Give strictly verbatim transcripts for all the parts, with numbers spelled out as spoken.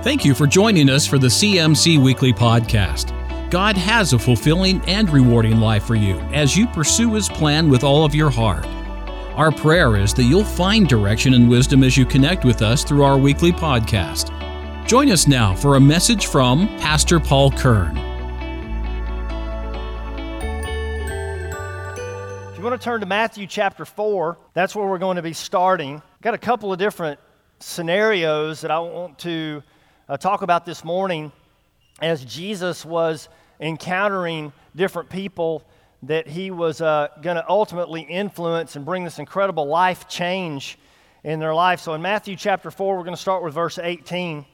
Thank you for joining us for the C M C Weekly Podcast. God has a fulfilling and rewarding life for you as you pursue His plan with all of your heart. Our prayer is that you'll find direction and wisdom as you connect with us through our weekly podcast. Join us now for a message from Pastor Paul Kern. If you want to turn to Matthew chapter four, that's where we're going to be starting. I've got a couple of different scenarios that I want to uh, talk about this morning as Jesus was encountering different people that He was uh, going to ultimately influence and bring this incredible life change in their life. So in Matthew chapter four, we're going to start with verse eighteen.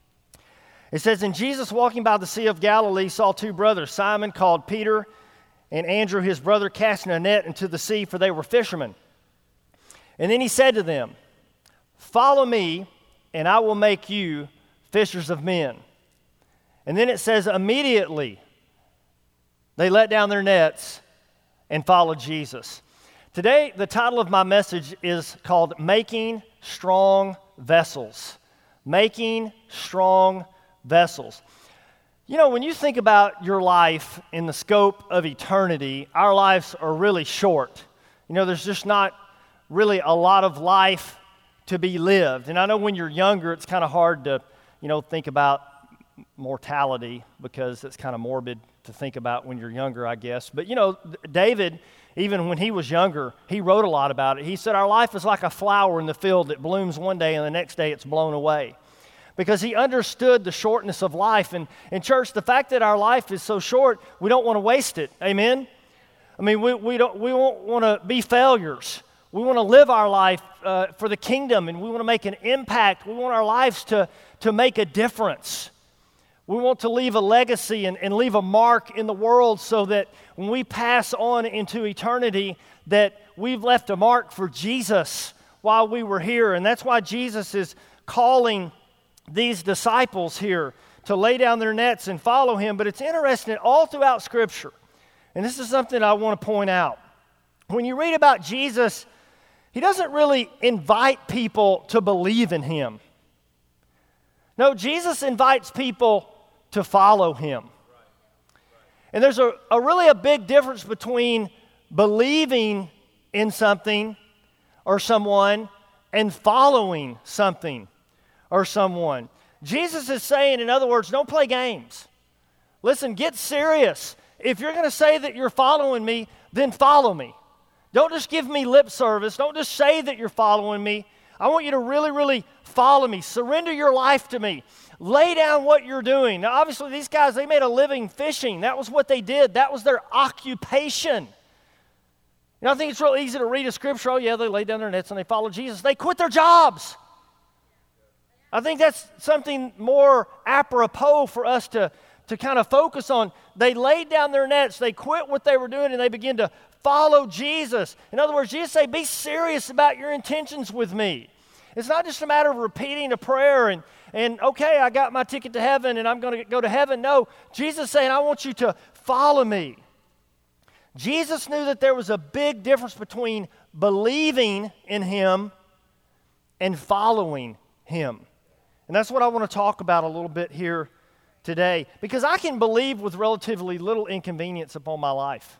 It says, "And Jesus, walking by the Sea of Galilee, saw two brothers, Simon called Peter, and Andrew his brother, casting a net into the sea, for they were fishermen. And then He said to them, 'Follow me, and I will make you fishers of men.' And then it says, immediately they let down their nets and followed Jesus." Today, the title of my message is called Making Strong Vessels. Making Strong Vessels. You know, when you think about your life in the scope of eternity, our lives are really short. You know, there's just not really a lot of life to be lived. And I know when you're younger, it's kind of hard to, you know, think about mortality because it's kind of morbid to think about when you're younger, I guess. But, you know, David, even when he was younger, he wrote a lot about it. He said, our life is like a flower in the field that blooms one day and the next day it's blown away. Because he understood the shortness of life. And in church, the fact that our life is so short, we don't want to waste it. Amen? I mean, we, we don't we won't want to be failures. We want to live our life uh, for the kingdom, and we want to make an impact. We want our lives to, to make a difference. We want to leave a legacy and, and leave a mark in the world so that when we pass on into eternity, that we've left a mark for Jesus while we were here. And that's why Jesus is calling these disciples here to lay down their nets and follow Him. But it's interesting, all throughout Scripture, and this is something I want to point out. When you read about Jesus, He doesn't really invite people to believe in Him. No, Jesus invites people to follow Him. And there's a, a really a big difference between believing in something or someone and following something or someone. Jesus is saying, in other words, don't play games. Listen, get serious. If you're going to say that you're following me, then follow me. Don't just give me lip service. Don't just say that you're following me. I want you to really, really follow me. Surrender your life to me. Lay down what you're doing. Now, obviously, these guys, they made a living fishing. That was what they did. That was their occupation. You know, I think it's real easy to read a scripture. Oh, yeah, they laid down their nets and they followed Jesus. They quit their jobs. I think that's something more apropos for us to, to kind of focus on. They laid down their nets. They quit what they were doing and they began to follow Jesus. In other words, Jesus said, be serious about your intentions with me. It's not just a matter of repeating a prayer and, and okay, I got my ticket to heaven and I'm going to go to heaven. No, Jesus is saying, I want you to follow me. Jesus knew that there was a big difference between believing in Him and following Him. And that's what I want to talk about a little bit here today. Because I can believe with relatively little inconvenience upon my life.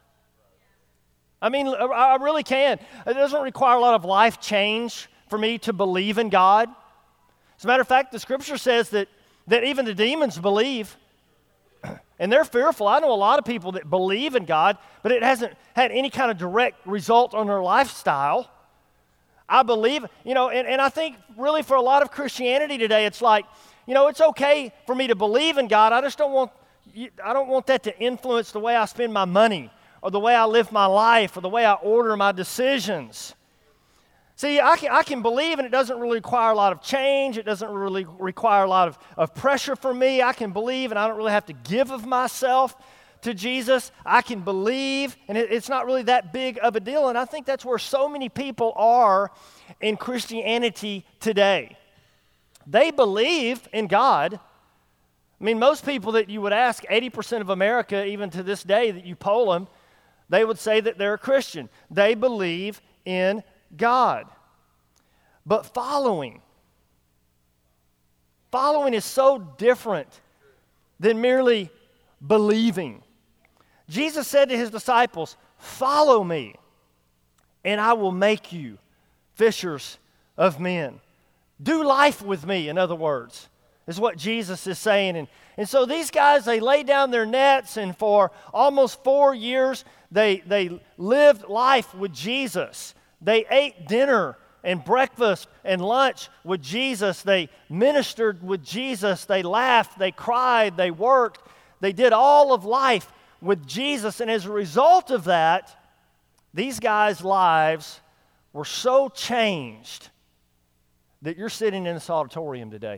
I mean, I really can. It doesn't require a lot of life change for me to believe in God. As a matter of fact, the Scripture says that, that even the demons believe, and they're fearful. I know a lot of people that believe in God, but it hasn't had any kind of direct result on their lifestyle. I believe, you know, and, and I think really for a lot of Christianity today, it's like, you know, it's okay for me to believe in God. I just don't want, I don't want that to influence the way I spend my money, or the way I live my life, or the way I order my decisions. See, I can, I can believe, and it doesn't really require a lot of change. It doesn't really require a lot of, of pressure for me. I can believe, and I don't really have to give of myself to Jesus. I can believe, and it, it's not really that big of a deal. And I think that's where so many people are in Christianity today. They believe in God. I mean, most people that you would ask, eighty percent of America, even to this day, that you poll them, they would say that they're a Christian. They believe in God. But following, following is so different than merely believing. Jesus said to his disciples, "Follow me, and I will make you fishers of men." Do life with me, in other words, is what Jesus is saying. And, and so these guys, they laid down their nets, and for almost four years, they, they lived life with Jesus. They ate dinner and breakfast and lunch with Jesus. They ministered with Jesus. They laughed, they cried, they worked. They did all of life with Jesus. And as a result of that, these guys' lives were so changed that you're sitting in this auditorium today.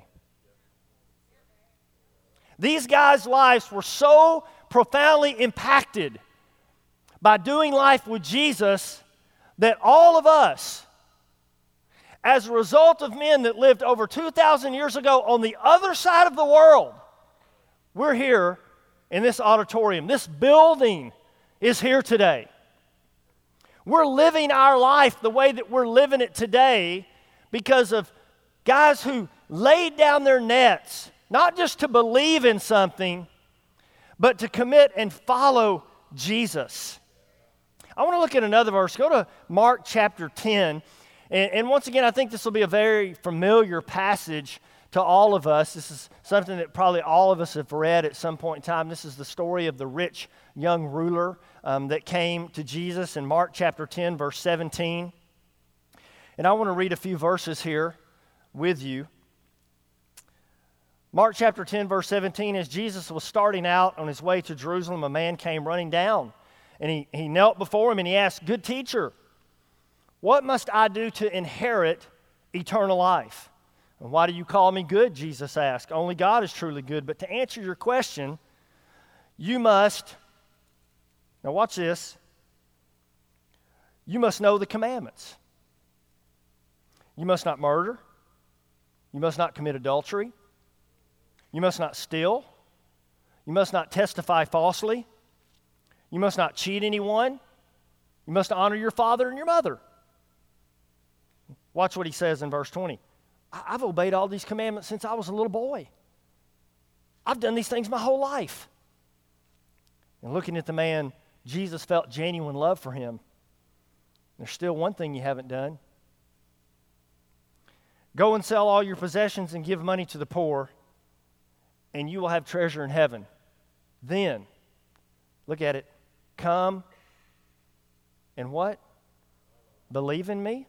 These guys' lives were so profoundly impacted by doing life with Jesus that all of us, as a result of men that lived over two thousand years ago on the other side of the world, we're here in this auditorium. This building is here today. We're living our life the way that we're living it today because of guys who laid down their nets, not just to believe in something, but to commit and follow Jesus. I want to look at another verse. Go to Mark chapter ten. And, and once again, I think this will be a very familiar passage to all of us. This is something that probably all of us have read at some point in time. This is the story of the rich young ruler um, that came to Jesus in Mark chapter ten, verse seventeen. And I want to read a few verses here with you. Mark chapter ten, verse seventeen, as Jesus was starting out on his way to Jerusalem, a man came running down, and he, he knelt before him, and he asked, "Good teacher, what must I do to inherit eternal life?" "And why do you call me good?" Jesus asked. "Only God is truly good. But to answer your question, you must," now watch this, "you must know the commandments. You must not murder. You must not commit adultery. You must not steal. You must not testify falsely. You must not cheat anyone. You must honor your father and your mother." Watch what he says in verse twenty. "I've obeyed all these commandments since I was a little boy. I've done these things my whole life." And looking at the man, Jesus felt genuine love for him. "There's still one thing you haven't done. Go and sell all your possessions and give money to the poor, and you will have treasure in heaven. Then," look at it, "come and" what? "Believe in me?"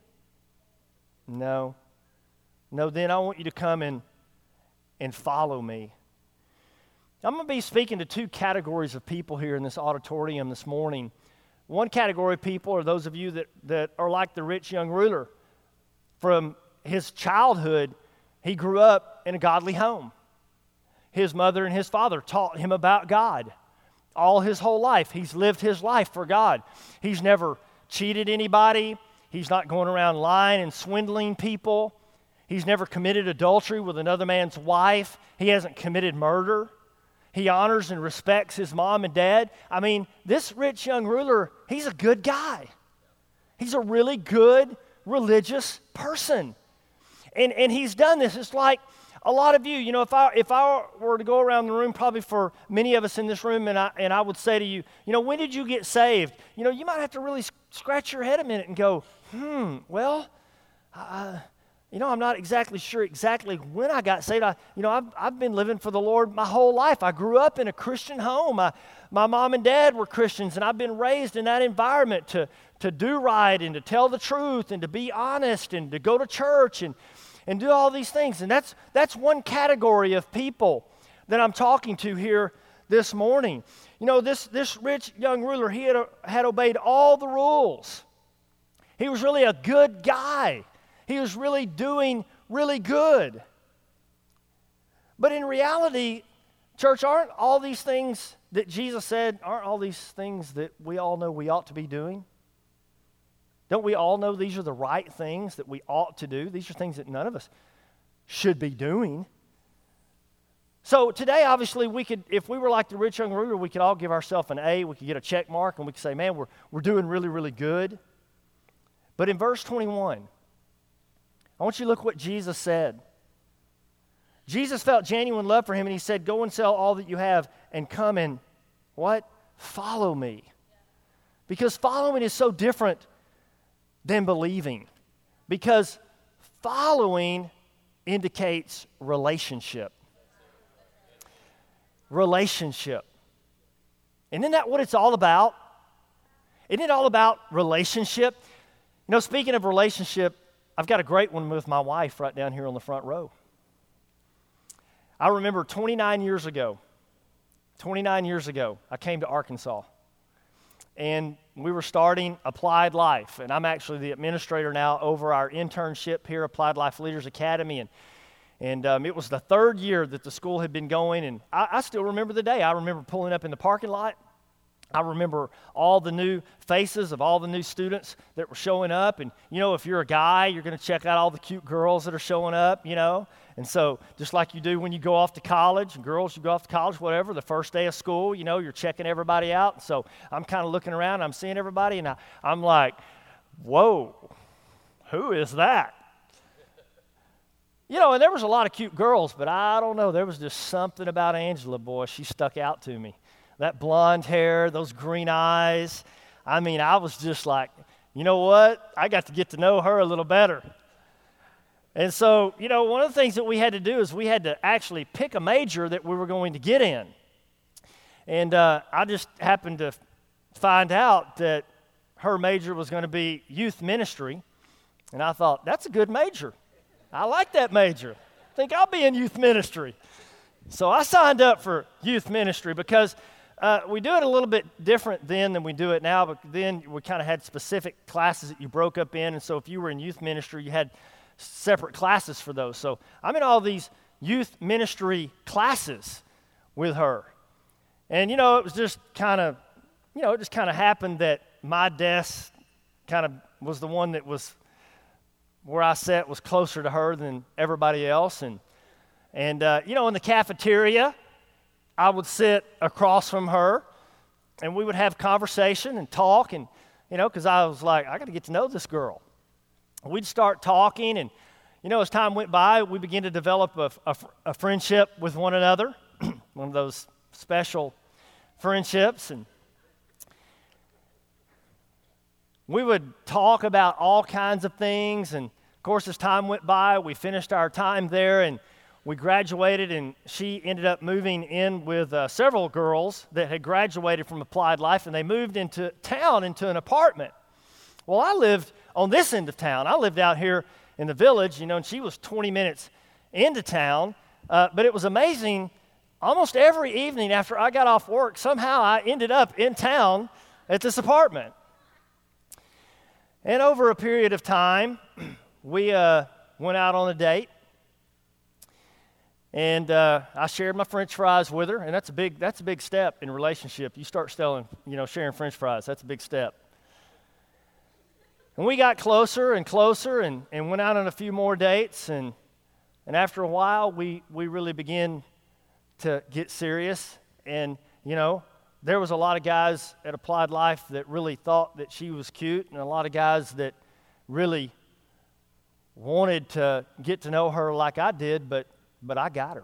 No. No, then I want you to come and, and follow me. I'm going to be speaking to two categories of people here in this auditorium this morning. One category of people are those of you that, that are like the rich young ruler. From his childhood, he grew up in a godly home. His mother and his father taught him about God. All his whole life, he's lived his life for God. He's never cheated anybody. He's not going around lying and swindling people. He's never committed adultery with another man's wife. He hasn't committed murder. He honors and respects his mom and dad. I mean, this rich young ruler, he's a good guy. He's a really good religious person. And, and he's done this. It's like a lot of you, you know, if I if I were to go around the room, probably for many of us in this room, and I and I would say to you, you know, when did you get saved? You know, you might have to really scratch your head a minute and go, hmm, well, uh, you know, I'm not exactly sure exactly when I got saved. I, you know, I've I've been living for the Lord my whole life. I grew up in a Christian home. I, my mom and dad were Christians, and I've been raised in that environment to to do right and to tell the truth and to be honest and to go to church and. and do all these things. And that's that's one category of people that I'm talking to here this morning. You know, this, this rich young ruler, he had, had obeyed all the rules. He was really a good guy. He was really doing really good. But in reality, church, aren't all these things that Jesus said, aren't all these things that we all know we ought to be doing? Don't we all know these are the right things that we ought to do? These are things that none of us should be doing. So today, obviously, we could, if we were like the rich young ruler, we could all give ourselves an A. We could get a check mark, and we could say, man, we're, we're doing really, really good. But in verse twenty-one, I want you to look what Jesus said. Jesus felt genuine love for him, and he said, go and sell all that you have and come and what? Follow me. Because following is so different than believing. Because following indicates relationship. Relationship. And isn't that what it's all about? Isn't it all about relationship? You know, speaking of relationship, I've got a great one with my wife right down here on the front row. I remember twenty-nine years ago, twenty-nine years ago, I came to Arkansas. And we were starting Applied Life. And I'm actually the administrator now over our internship here, Applied Life Leaders Academy. And, and um, it was the third year that the school had been going. And I, I still remember the day. I remember pulling up in the parking lot. I remember all the new faces of all the new students that were showing up. And, you know, if you're a guy, you're going to check out all the cute girls that are showing up, you know. And so just like you do when you go off to college, and girls, you go off to college, whatever, the first day of school, you know, you're checking everybody out. And so I'm kind of looking around, I'm seeing everybody, and I, I'm like, whoa, who is that? You know, and there was a lot of cute girls, but I don't know, there was just something about Angela, boy, she stuck out to me. That blonde hair, those green eyes. I mean, I was just like, you know what? I got to get to know her a little better. And so, you know, one of the things that we had to do is we had to actually pick a major that we were going to get in. And uh, I just happened to find out that her major was going to be youth ministry. And I thought, that's a good major. I like that major. I think I'll be in youth ministry. So I signed up for youth ministry because Uh, we do it a little bit different then than we do it now, but then we kind of had specific classes that you broke up in, and so if you were in youth ministry, you had separate classes for those. So I'm in all these youth ministry classes with her. And, you know, it was just kind of, you know, it just kind of happened that my desk kind of was the one that was, where I sat was closer to her than everybody else. And, and uh, you know, in the cafeteria, I would sit across from her, and we would have conversation and talk, and, you know, because I was like, I got to get to know this girl. We'd start talking, and, you know, as time went by, we began to develop a, a, a friendship with one another, one of those special friendships, and we would talk about all kinds of things, and, of course, as time went by, we finished our time there, and we graduated, and she ended up moving in with uh, several girls that had graduated from Applied Life, and they moved into town, into an apartment. Well, I lived on this end of town. I lived out here in the village, you know, and she was twenty minutes into town. Uh, but it was amazing. Almost every evening after I got off work, somehow I ended up in town at this apartment. And over a period of time, we uh, went out on a date. And uh, I shared my French fries with her, and that's a big that's a big step in a relationship. You start selling, you know, sharing French fries. That's a big step. And we got closer and closer, and, and went out on a few more dates, and and after a while, we we really began to get serious. And you know, there was a lot of guys at Applied Life that really thought that she was cute, and a lot of guys that really wanted to get to know her like I did, but. But I got her.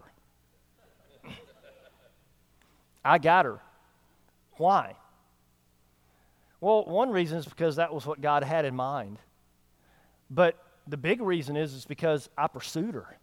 I got her. Why? Well, one reason is because that was what God had in mind. But the big reason is, is because I pursued her.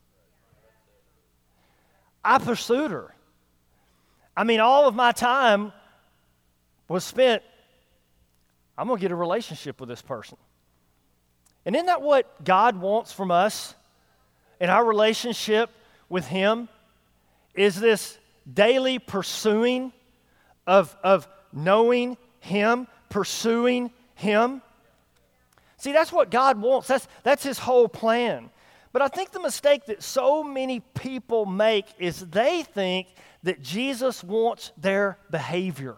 I pursued her. I mean, all of my time was spent, I'm going to get a relationship with this person. And isn't that what God wants from us in our relationship with Him? Is this daily pursuing of, of knowing Him, pursuing Him? See, that's what God wants. That's, that's His whole plan. But I think the mistake that so many people make is they think that Jesus wants their behavior.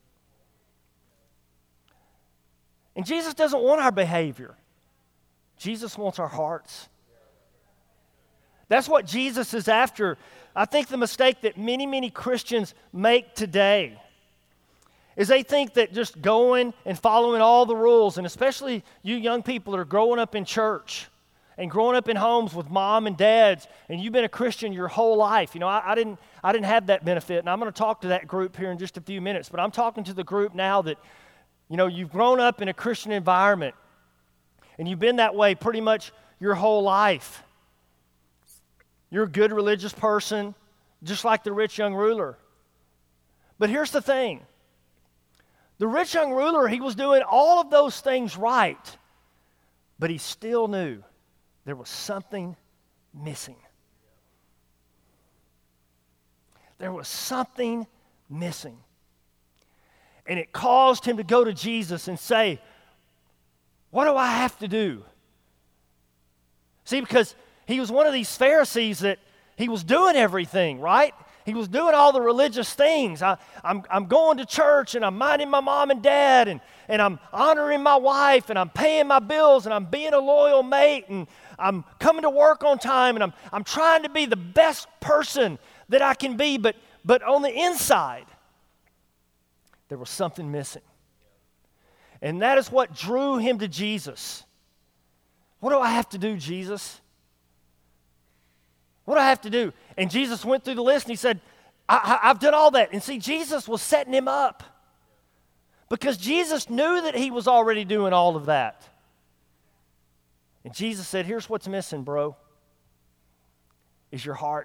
And Jesus doesn't want our behavior. Jesus wants our hearts. That's what Jesus is after. I think the mistake that many, many Christians make today is they think that just going and following all the rules, and especially you young people that are growing up in church and growing up in homes with mom and dads, and you've been a Christian your whole life. You know, I, I didn't I didn't have that benefit, and I'm going to talk to that group here in just a few minutes, but I'm talking to the group now that, you know, you've grown up in a Christian environment, and you've been that way pretty much your whole life. You're a good religious person, just like the rich young ruler. But here's the thing. The rich young ruler, he was doing all of those things right, but he still knew there was something missing. There was something missing. And it caused him to go to Jesus and say, what do I have to do? See, because he was one of these Pharisees that he was doing everything, right? He was doing all the religious things. I, I'm, I'm going to church, and I'm minding my mom and dad, and, and I'm honoring my wife, and I'm paying my bills, and I'm being a loyal mate, and I'm coming to work on time, and I'm, I'm trying to be the best person that I can be, but, but on the inside, there was something missing. And that is what drew him to Jesus. What do I have to do, Jesus? What do I have to do? And Jesus went through the list and he said, I, I, I've done all that. And see, Jesus was setting him up because Jesus knew that he was already doing all of that. And Jesus said, here's what's missing, bro, is your heart.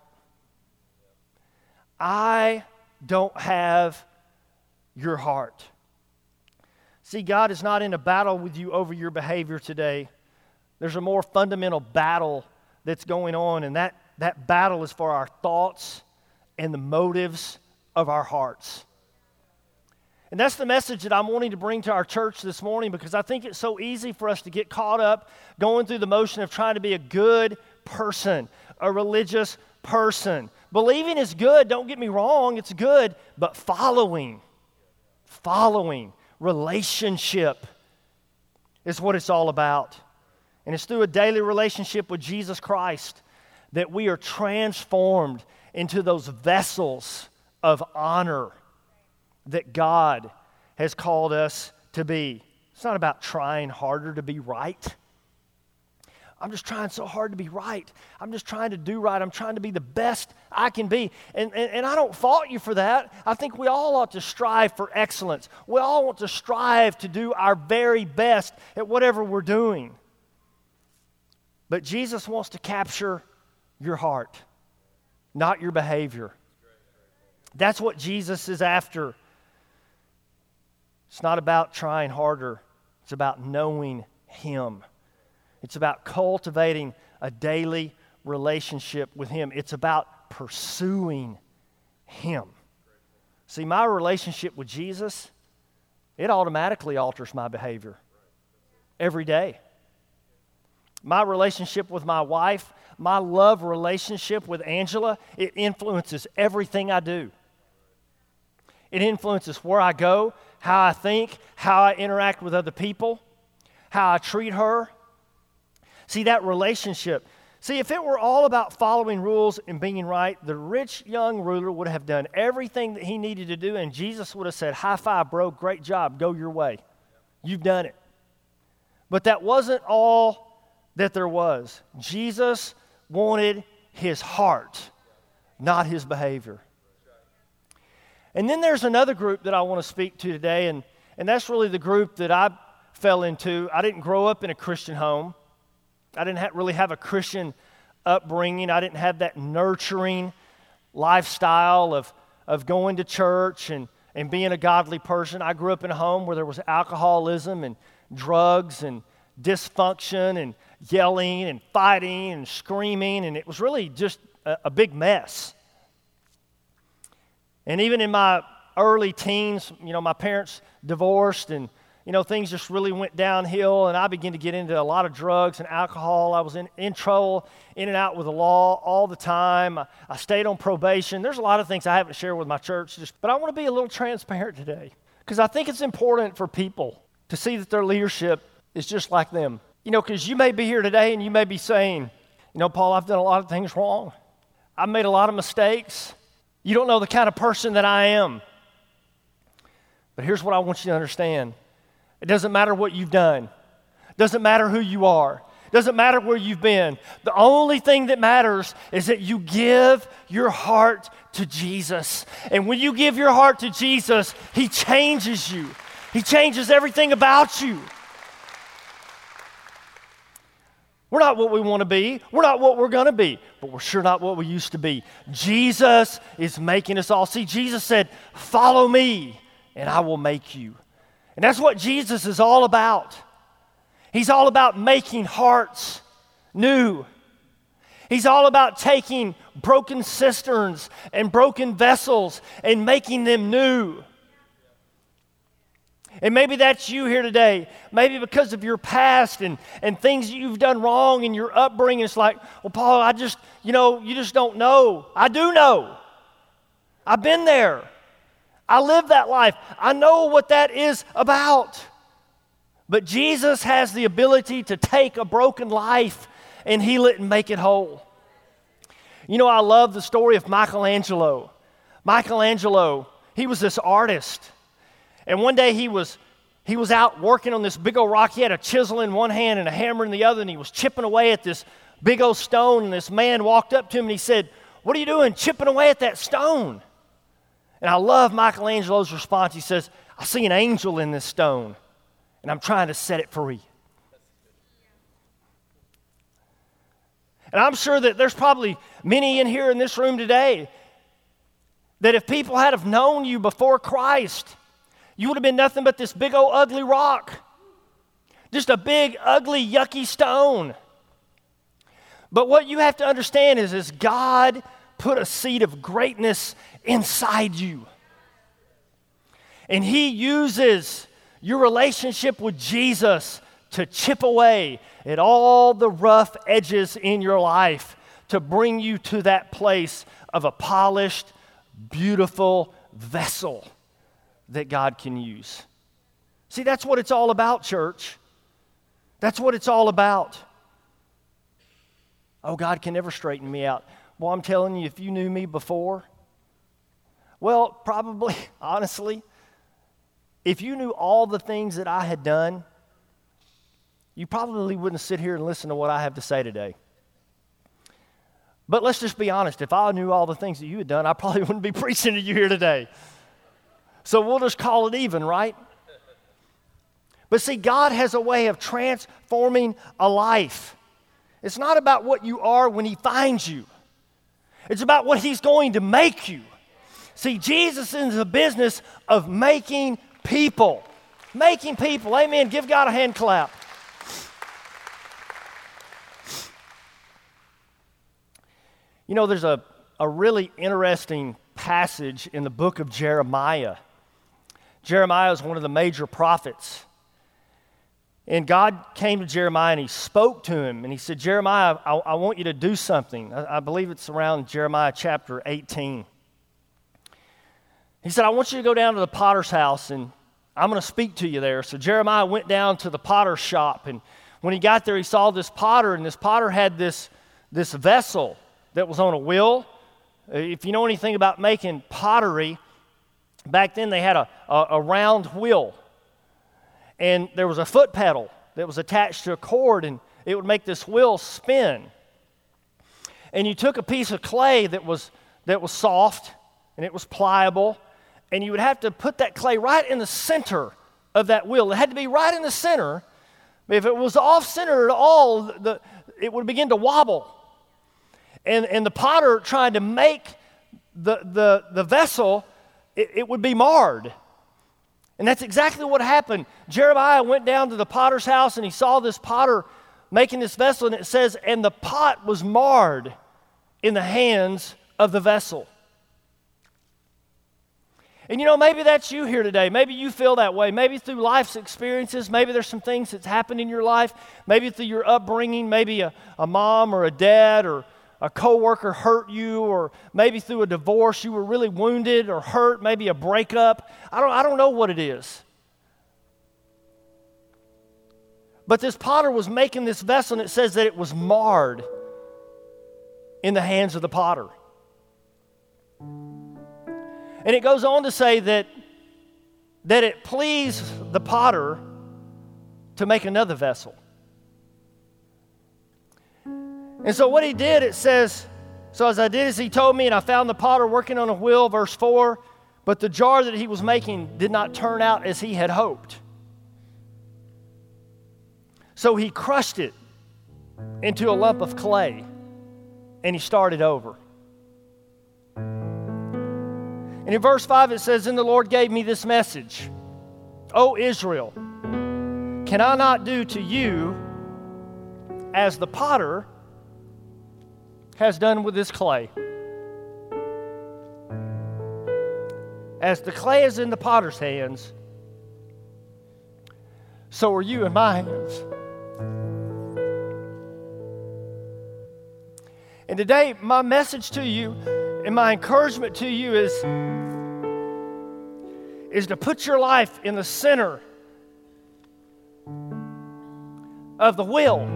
I don't have your heart. See, God is not in a battle with you over your behavior today. There's a more fundamental battle that's going on, and that That battle is for our thoughts and the motives of our hearts. And that's the message that I'm wanting to bring to our church this morning, because I think it's so easy for us to get caught up going through the motion of trying to be a good person, a religious person. Believing is good, don't get me wrong, it's good, but following, following, relationship is what it's all about. And it's through a daily relationship with Jesus Christ that we are transformed into those vessels of honor that God has called us to be. It's not about trying harder to be right. I'm just trying so hard to be right. I'm just trying to do right. I'm trying to be the best I can be. And, and, and I don't fault you for that. I think we all ought to strive for excellence. We all want to strive to do our very best at whatever we're doing. But Jesus wants to capture your heart, not your behavior. That's what Jesus is after. It's not about trying harder. It's about knowing Him. It's about cultivating a daily relationship with Him. It's about pursuing Him. See, my relationship with Jesus, it automatically alters my behavior every day. My relationship with my wife, my love relationship with Angela, it influences everything I do. It influences where I go, how I think, how I interact with other people, how I treat her. See, that relationship. See, if it were all about following rules and being right, the rich young ruler would have done everything that he needed to do, and Jesus would have said, high five, bro, great job, go your way. You've done it. But that wasn't all that there was. Jesus wanted his heart, not his behavior. And then there's another group that I want to speak to today, and, and that's really the group that I fell into. I didn't grow up in a Christian home. I didn't ha- really have a Christian upbringing. I didn't have that nurturing lifestyle of, of going to church and, and being a godly person. I grew up in a home where there was alcoholism and drugs and dysfunction and yelling and fighting and screaming, and it was really just a, a big mess. And even in my early teens, you know, my parents divorced, and you know, things just really went downhill, and I began to get into a lot of drugs and alcohol. I was in, in trouble, in and out with the law all the time. I, I stayed on probation. There's a lot of things I haven't shared with my church, just, but I want to be a little transparent today, because I think it's important for people to see that their leadership is just like them. You know, because you may be here today and you may be saying, you know, Paul, I've done a lot of things wrong. I've made a lot of mistakes. You don't know the kind of person that I am. But here's what I want you to understand. It doesn't matter what you've done. It doesn't matter who you are. Doesn't matter where you've been. The only thing that matters is that you give your heart to Jesus. And when you give your heart to Jesus, He changes you. He changes everything about you. We're not what we want to be. We're not what we're going to be. But we're sure not what we used to be. Jesus is making us all. See, Jesus said, follow me and I will make you. And that's what Jesus is all about. He's all about making hearts new. He's all about taking broken cisterns and broken vessels and making them new. And maybe that's you here today. Maybe because of your past and, and things you've done wrong in your upbringing. It's like, well, Paul, I just, you know, you just don't know. I do know. I've been there. I lived that life. I know what that is about. But Jesus has the ability to take a broken life and heal it and make it whole. You know, I love the story of Michelangelo. Michelangelo, he was this artist. And one day he was he was out working on this big old rock. He had a chisel in one hand and a hammer in the other, and he was chipping away at this big old stone. And this man walked up to him and he said, "What are you doing, chipping away at that stone?" And I love Michelangelo's response. He says, "I see an angel in this stone, and I'm trying to set it free." And I'm sure that there's probably many in here in this room today that if people had have known you before Christ, you would have been nothing but this big old ugly rock. Just a big, ugly, yucky stone. But what you have to understand is, is God put a seed of greatness inside you. And He uses your relationship with Jesus to chip away at all the rough edges in your life to bring you to that place of a polished, beautiful vessel that God can use. See, that's what it's all about, church. That's what it's all about. Oh, God can never straighten me out. Well, I'm telling you, if you knew me before, well, probably, honestly, if you knew all the things that I had done, you probably wouldn't sit here and listen to what I have to say today. But let's just be honest. If I knew all the things that you had done, I probably wouldn't be preaching to you here today. So we'll just call it even, right? But see, God has a way of transforming a life. It's not about what you are when He finds you. It's about what He's going to make you. See, Jesus is in the business of making people. Making people. Amen. Give God a hand clap. You know, there's a, a really interesting passage in the book of Jeremiah. Jeremiah is one of the major prophets. And God came to Jeremiah and He spoke to him. And He said, Jeremiah, I, I want you to do something. I, I believe it's around Jeremiah chapter eighteen. He said, I want you to go down to the potter's house and I'm going to speak to you there. So Jeremiah went down to the potter's shop. And when he got there, he saw this potter. And this potter had this, this vessel that was on a wheel. If you know anything about making pottery, back then they had a, a, a round wheel. And there was a foot pedal that was attached to a cord, and it would make this wheel spin. And you took a piece of clay that was that was soft and it was pliable, and you would have to put that clay right in the center of that wheel. It had to be right in the center. If it was off-center at all, the, it would begin to wobble. And, and the potter trying to make the, the, the vessel, it, it would be marred. And that's exactly what happened. Jeremiah went down to the potter's house and he saw this potter making this vessel, and it says, and the pot was marred in the hands of the vessel. And you know, maybe that's you here today. Maybe you feel that way. Maybe through life's experiences. Maybe there's some things that's happened in your life. Maybe through your upbringing. Maybe a, a mom or a dad or a coworker hurt you, or maybe through a divorce you were really wounded or hurt, maybe a breakup. I don't, I don't know what it is. But this potter was making this vessel, and it says that it was marred in the hands of the potter. And it goes on to say that, that it pleased the potter to make another vessel. And so what he did, it says, so as I did as he told me, and I found the potter working on a wheel, verse four, but the jar that he was making did not turn out as he had hoped. So he crushed it into a lump of clay, and he started over. And in verse five it says, "Then the Lord gave me this message, O Israel, can I not do to you as the potter has done with this clay? As the clay is in the potter's hands, so are you in my hands." And today, my message to you and my encouragement to you is, is to put your life in the center of the wheel.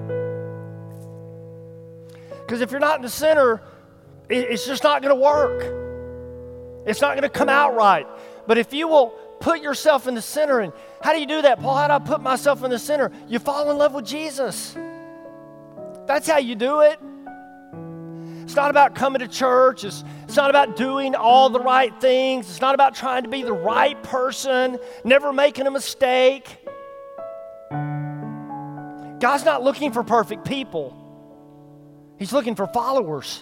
Because if you're not in the center, it's just not going to work. It's not going to come out right. But if you will put yourself in the center, and how do you do that, Paul? How do I put myself in the center? You fall in love with Jesus. That's how you do it. It's not about coming to church. It's, it's not about doing all the right things. It's not about trying to be the right person, never making a mistake. God's not looking for perfect people. He's looking for followers.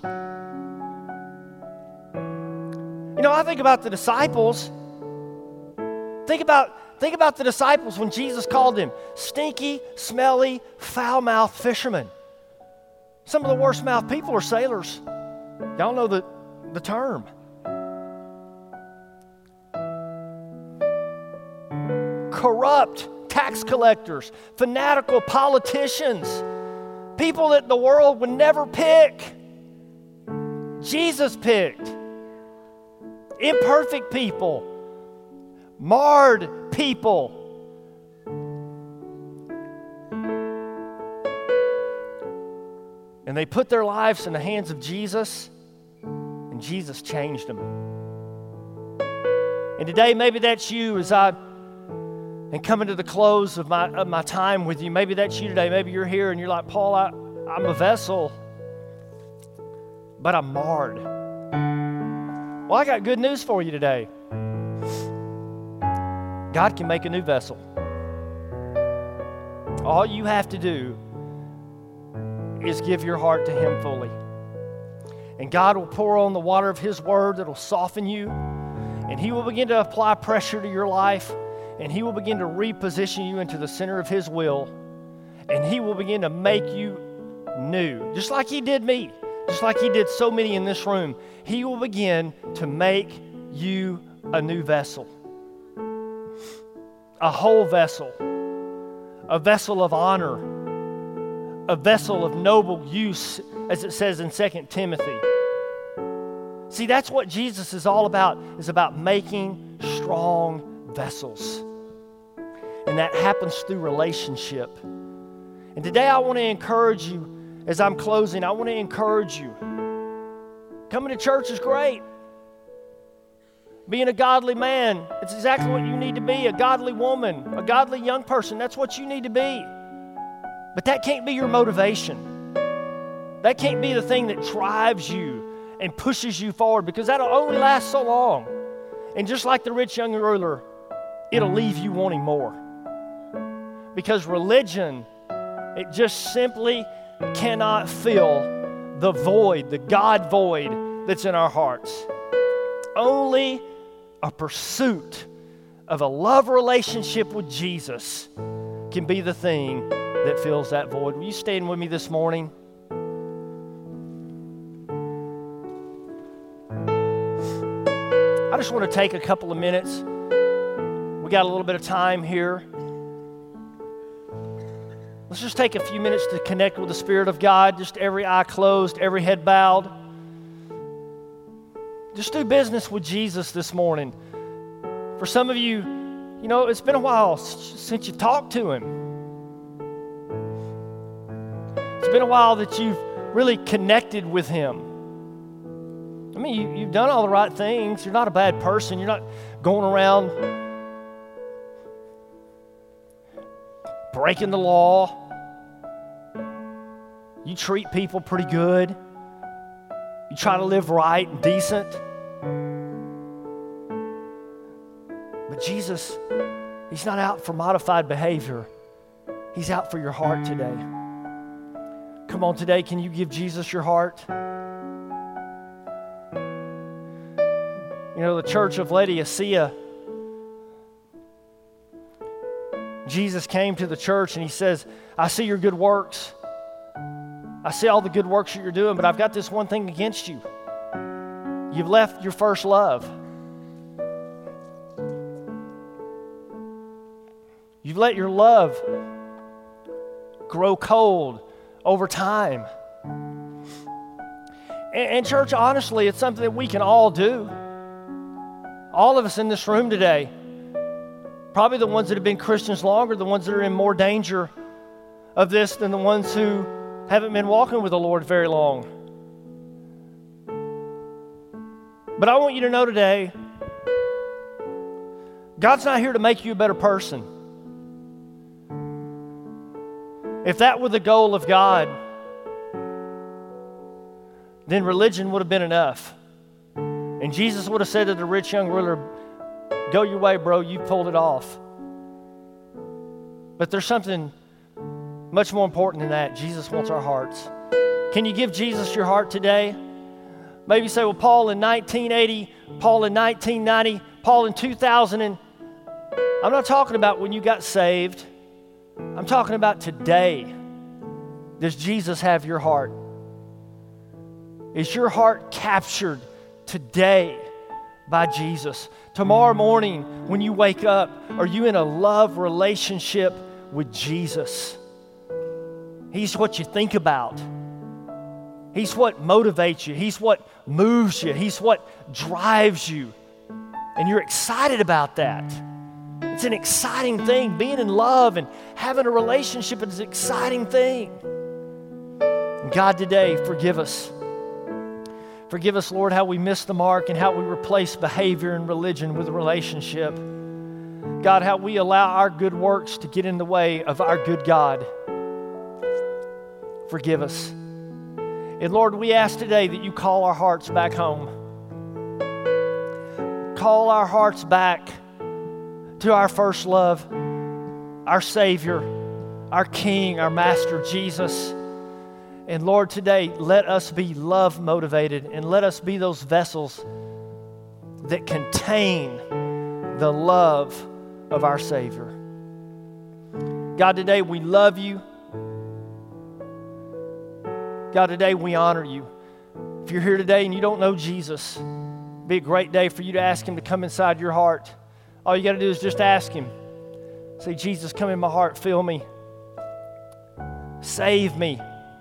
You know, I think about the disciples. Think about, think about the disciples when Jesus called them stinky, smelly, foul-mouthed fishermen. Some of the worst-mouthed people are sailors. Y'all know the, the term. Corrupt tax collectors, fanatical politicians, people that the world would never pick. Jesus picked. Imperfect people, marred people. And they put their lives in the hands of Jesus, and Jesus changed them. And today, maybe that's you as I am coming to the close of my, of my time with you. Maybe that's you today. Maybe you're here and you're like, Paul, I, I'm a vessel, but I'm marred. Well, I got good news for you today. God can make a new vessel. All you have to do is give your heart to Him fully. And God will pour on the water of His Word that will soften you, and He will begin to apply pressure to your life, and He will begin to reposition you into the center of His will, and He will begin to make you new, just like He did me, just like He did so many in this room. He will begin to make you a new vessel, a whole vessel, a vessel of honor, a vessel of noble use, as it says in Second Timothy. See, that's what Jesus is all about, is about making strong vessels. And that happens through relationship. And today I want to encourage you, as I'm closing, I want to encourage you. Coming to church is great. Being a godly man, it's exactly what you need to be. A godly woman, a godly young person, that's what you need to be. But that can't be your motivation. That can't be the thing that drives you and pushes you forward, because that'll only last so long. And just like the rich young ruler, it'll leave you wanting more. Because religion, it just simply cannot fill the void, the God void that's in our hearts. Only a pursuit of a love relationship with Jesus can be the thing that fills that void. Will you stand with me this morning? I just want to take a couple of minutes. We got a little bit of time here. Let's just take a few minutes to connect with the Spirit of God. Just every eye closed, every head bowed. Just do business with Jesus this morning. For some of you, you know, it's been a while since you talked to Him. It's been a while that you've really connected with Him. I mean, you, you've done all the right things. You're not a bad person. You're not going around breaking the law. You treat people pretty good. You try to live right and decent. But Jesus, He's not out for modified behavior. He's out for your heart today. Come on, today, can you give Jesus your heart? You know, the church of Laodicea, Jesus came to the church and He says, I see your good works. I see all the good works that you're doing, but I've got this one thing against you. You've left your first love. You've let your love grow cold over time. And, and church, honestly, it's something that we can all do. All of us in this room today, probably the ones that have been Christians longer, the ones that are in more danger of this than the ones who haven't been walking with the Lord very long. But I want you to know today, God's not here to make you a better person. If that were the goal of God, then religion would have been enough. And Jesus would have said to the rich young ruler, go your way, bro, you pulled it off. But there's something much more important than that. Jesus wants our hearts. Can you give Jesus your heart today? Maybe you say, well, Paul in nineteen eighty, Paul in nineteen ninety, Paul in two thousand. And I'm not talking about when you got saved. I'm talking about today. Does Jesus have your heart? Is your heart captured today by Jesus? Tomorrow morning when you wake up, are you in a love relationship with Jesus? He's what you think about. He's what motivates you. He's what moves you. He's what drives you. And you're excited about that. It's an exciting thing. Being in love and having a relationship is an exciting thing. And God, today, forgive us. Forgive us, Lord, how we miss the mark and how we replace behavior and religion with a relationship. God, how we allow our good works to get in the way of our good God. Forgive us. And Lord, we ask today that you call our hearts back home. Call our hearts back to our first love, our Savior, our King, our Master, Jesus. And Lord, today, let us be love motivated and let us be those vessels that contain the love of our Savior. God, today we love you. God, today we honor you. If you're here today and you don't know Jesus, it'd be a great day for you to ask Him to come inside your heart. All you got to do is just ask Him. Say, Jesus, come in my heart, fill me. Save me.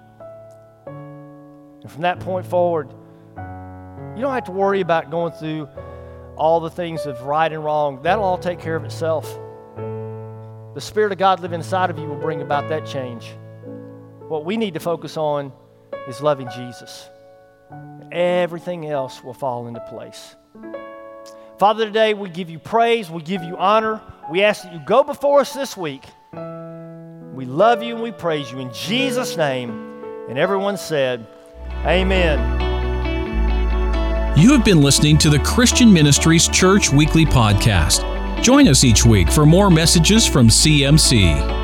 And from that point forward, you don't have to worry about going through all the things of right and wrong. That'll all take care of itself. The Spirit of God living inside of you will bring about that change. What we need to focus on is loving Jesus. Everything else will fall into place. Father, today we give you praise, we give you honor. We ask that you go before us this week. We love you and we praise you in Jesus' name. And everyone said, amen. You have been listening to the Christian Ministries Church Weekly Podcast. Join us each week for more messages from C M C.